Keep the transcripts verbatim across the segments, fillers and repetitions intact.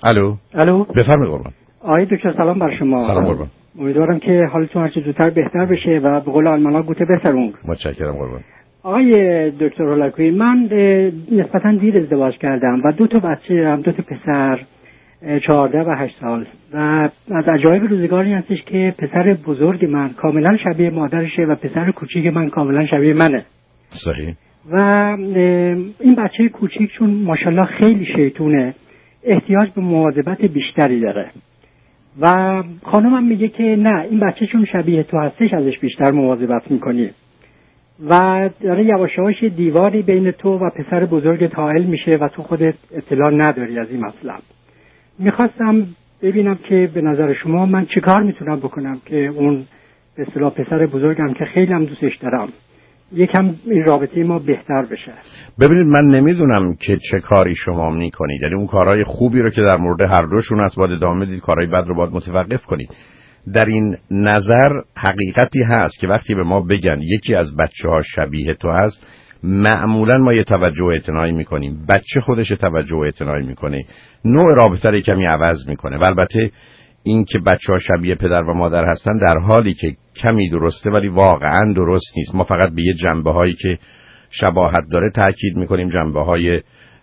الو الو بفرمایید قربان. آقای دکتر سلام بر شما. سلام قربان. امیدوارم که حالتون هر چه زودتر بهتر بشه و به قول آلمانا گوته بسرونگ. متشکرم قربان. آقای دکتر هولاکویی، من نسبتا دیر ازدواج کردم و دو تا بچه دارم، دو تا پسر چهارده و هشت سال و از عجایب روزگاری هستش که پسر بزرگ من کاملا شبیه مادرشه و پسر کوچیک من کاملا شبیه منه. صحیح. و این بچه کوچیک چون ماشاءالله خیلی شیطونه احتیاج به مواظبت بیشتری داره و خانمم میگه که نه این بچه چون شبیه تو هستش ازش بیشتر مواظبت میکنی و داره یواش یواش دیواری بین تو و پسر بزرگت حائل میشه و تو خودت اطلاع نداری از این مطلب. میخواستم ببینم که به نظر شما من چه کار میتونم بکنم که اون به اصطلاح پسر بزرگم که خیلی هم دوستش دارم یکم این رابطه ما بهتر بشه. ببینید من نمیدونم که چه کاری شما میکنید، یعنی اون کارهای خوبی رو که در مورد هر دوشون هست باید ادامه بدید، کارهای بد رو باید متوقف کنید. در این نظر حقیقتی هست که وقتی به ما بگن یکی از بچه‌ها شبیه تو هست، معمولا ما یه توجه و اعتنایی میکنیم، بچه خودش توجه و اعتنایی میکنه، نوع رابطه رو کمی عوض میکنه. و البته این که بچه‌ها شبیه پدر و مادر هستن در حالی که کمی درسته ولی واقعا درست نیست. ما فقط به یه جنبه‌هایی که شباهت داره تاکید میکنیم، جنبه‌های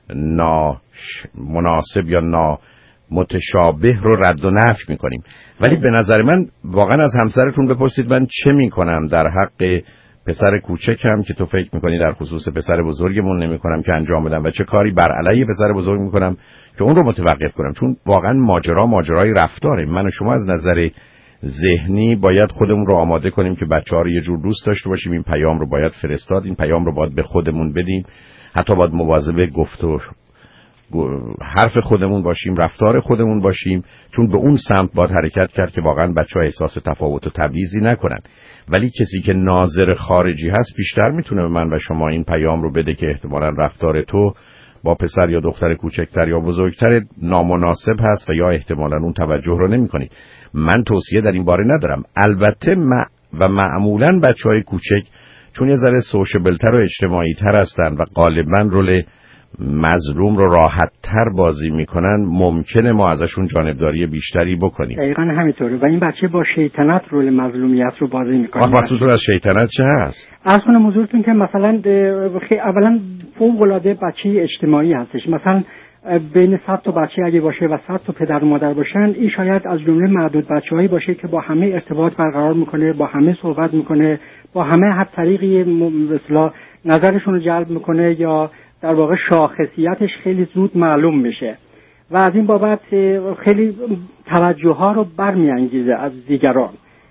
نامناسب یا نا متشابه رو رد و نفی میکنیم. ولی به نظر من واقعا از همسرتون بپرسید من چه میکنم در حق پسر کوچکم که تو فکر میکنی در خصوص پسر بزرگمون نمیکنم که انجام بدم و چه کاری بر علیه پسر بزرگ میکنم که اون رو متوقف کنم. چون واقعا ماجرا ماجرای رفتاره. من و شما از نظر ذهنی باید خودمون رو آماده کنیم که بچه‌ها رو یه جور دوست داشته باشیم، این پیام رو باید فرستاد، این پیام رو باید به خودمون بدیم، حتی باید مواظب گفت و حرف خودمون باشیم، رفتار خودمون باشیم، چون به اون سمت باید حرکت کرد که واقعا بچه‌ها احساس تفاوت و تبعیضی نکنن. ولی کسی که ناظر خارجی هست بیشتر میتونه به من و شما این پیام رو بده که احتمالاً رفتار تو با پسر یا دختر کوچکتر یا بزرگتر نامناسب هست و یا احتمالاً اون توجه رو نمی‌کنی. من توصیه در این باره ندارم. البته مع و معمولاً بچه‌های کوچک چون یه ذره سوشیبل‌تر و اجتماعی‌تر هستن و غالباً رول مظلوم رو راحت‌تر بازی میکنن، ممکنه ما ازشون جانبداری بیشتری بکنیم. دقیقاً همینطوره و این بچه با شیطنت رول مظلومیت رو بازی میکنه. آخه مقصود از شیطنت چه هست؟ از کنم حضورتون که مثلا اولا فوق‌العاده بچه اجتماعی هستش، مثلا بین صد تا بچه اگه باشه و صد تا پدر و مادر باشن این شاید از جمله معدود بچه‌هایی باشه که با همه ارتباط برقرار میکنه، با همه صحبت میکنه، با همه هر طریقی به اصطلاح نظرشون رو جلب میکنه یا در واقع شاخصیتش خیلی زود معلوم میشه و از این بابت خیلی توجه ها رو برمیانگیزه از دیگران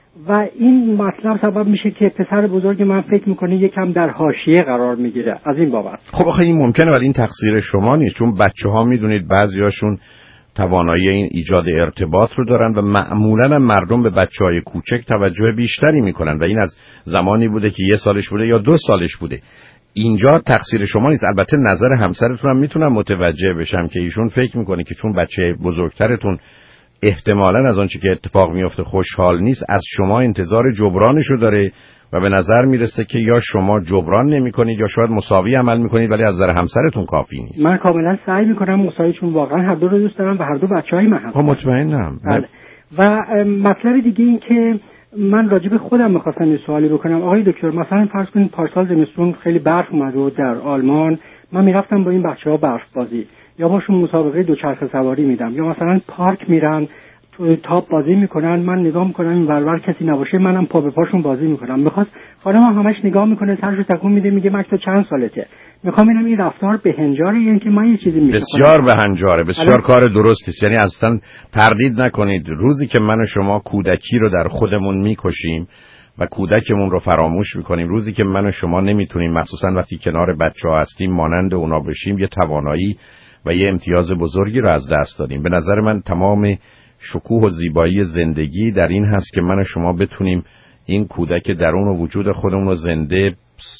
و این مطلب سبب میشه که پسر بزرگ من فکر میکنه یکم در حاشیه قرار میگیره از این بابت. خب آخه این ممکنه ولی این تقصیر شما نیست، چون بچه ها میدونید بعضیاشون توانایی این ایجاد ارتباط رو دارن و معمولاً هم مردم به بچهای کوچک توجه بیشتری میکنن و این از زمانی بوده که یه سالش بوده یا دو سالش بوده. اینجا تقصیر شما نیست. البته نظر همسرتون هم میتونم متوجه بشم که ایشون فکر میکنه که چون بچه بزرگترتون احتمالاً از آنچه که اتفاق میفته خوشحال نیست از شما انتظار جبرانشو داره و به نظر میرسه که یا شما جبران نمیکنید یا شاید مساوی عمل میکنید ولی از نظر همسرتون کافی نیست. من کاملا سعی میکنم مساوی، چون واقعا هر دو رو دوست دارم و هر دو بچهای من هستن. مطمئنم. بله. و مطلب دیگه این که من راجع به خودم می‌خواستم یه سوالی بکنم آقای دکتر. مثلا فرض کنید پارسال زمستون خیلی برف اومد و در آلمان من میرفتم با این بچه‌ها برف بازی یا باشون مسابقه دوچرخه سواری میدم یا مثلا پارک میرن تو تاپ بازی میکنن، من نگاه میکنم این ورور کسی نباشه منم پا به پاشون بازی میکنم. میخواست خانم همش نگاه میکنه سرشو تکون میده میگه مکس تو چند سالته. میخوام ببینم این رفتار بهنجاره یا اینکه من یه چیزی میشه. بسیار بهنجاره، بسیار کار درستی است. یعنی اصلا تردید نکنید روزی که من و شما کودکی رو در خودمون میکشیم و کودکمون رو فراموش میکنیم، روزی که من و شما نمیتونیم مخصوصا وقتی کنار بچه‌ها هستیم مانند اونا بشیم، یه توانایی و یه امتیاز بزرگی رو از دست دادیم. به نظر من تمام شکوه و زیبایی زندگی در این هست که من و شما بتونیم این کودک درون و وجود خودمون رو زنده،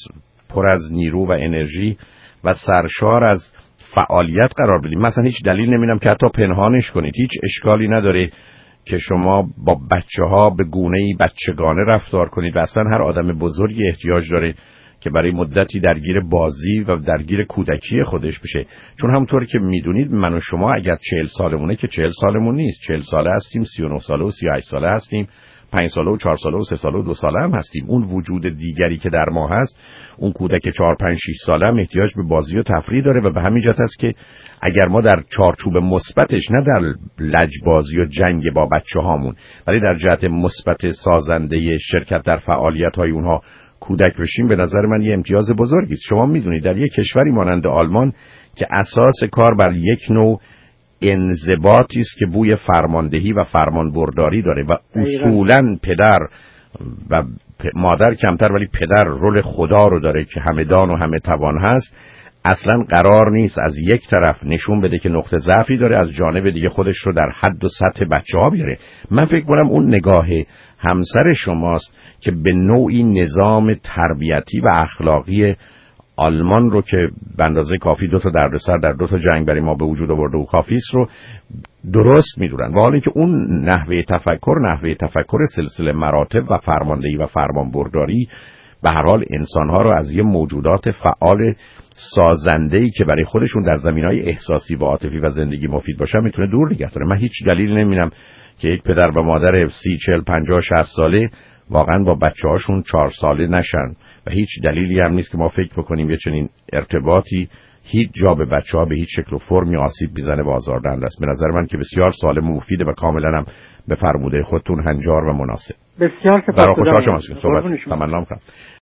پر از نیرو و انرژی و سرشار از فعالیت قرار بدیم. مثلا هیچ دلیل نمیدم که حتی پنهانش کنید، هیچ اشکالی نداره که شما با بچه ها به گونه‌ای بچگانه رفتار کنید و اصلا هر آدم بزرگی احتیاج داره که برای مدتی درگیر بازی و درگیر کودکی خودش بشه. چون همونطور که میدونید من و شما اگر چهل سالمونه که چهل سالمون نیست، چهل ساله هستیم، سی و نه ساله و سی و هشت ساله هستیم، پنج ساله و چهار ساله و سه ساله و دو ساله هم هستیم. اون وجود دیگری که در ما هست، اون کودک چهار پنج شش ساله هم احتیاج به بازی و تفریح داره و به همین جهت است که اگر ما در چارچوب مثبتش، نه در لجبازی و جنگ با بچه‌هامون، ولی در جهت مثبت سازنده شرکت در فعالیت‌های اونها کودک بشیم، به نظر من یه امتیاز بزرگی است. شما میدونید در یک کشوری مانند آلمان که اساس کار بر یک نوع انضباطی است که بوی فرماندهی و فرمانبرداری داره و اصولاً پدر و مادر کمتر ولی پدر رول خدا رو داره که همه دان و همه توان هست، اصلا قرار نیست از یک طرف نشون بده که نقطه ضعفی داره، از جانب دیگه خودش رو در حد و سطح بچه‌ها بیاره. من فکر کنم اون نگاه همسر شماست که به نوعی نظام تربیتی و اخلاقی آلمان رو که به اندازه کافی دو تا دردسر در دو تا جنگ برای ما به وجود آورده و کافی است رو درست میدونن. و حالا که اون نحوه تفکر نحوه تفکر سلسله مراتب و فرماندهی و فرمانبرداری به هر حال انسان‌ها رو از یه موجودات فعال سازنده‌ای که برای خودشون در زمینه‌های احساسی و عاطفی و زندگی مفید باشن میتونه دور نگه داره. من هیچ دلیلی نمی‌بینم که یک پدر و مادر سی چهل پنجاه شصت ساله واقعا با بچه‌هاشون چهار ساله نشن و هیچ دلیلی هم نیست که ما فکر بکنیم یه چنین ارتباطی هیچ جا به بچه‌ها به هیچ شکل و فرمی آسیب میزنه و آزاردهنده است. به نظر من که بسیار سالم و مفیده و کاملا هم به فرموده خودتون هنجار و مناسب. بسیار سپاسگزارم. برای خوشحال شما. صحبت تمنا می‌کنم.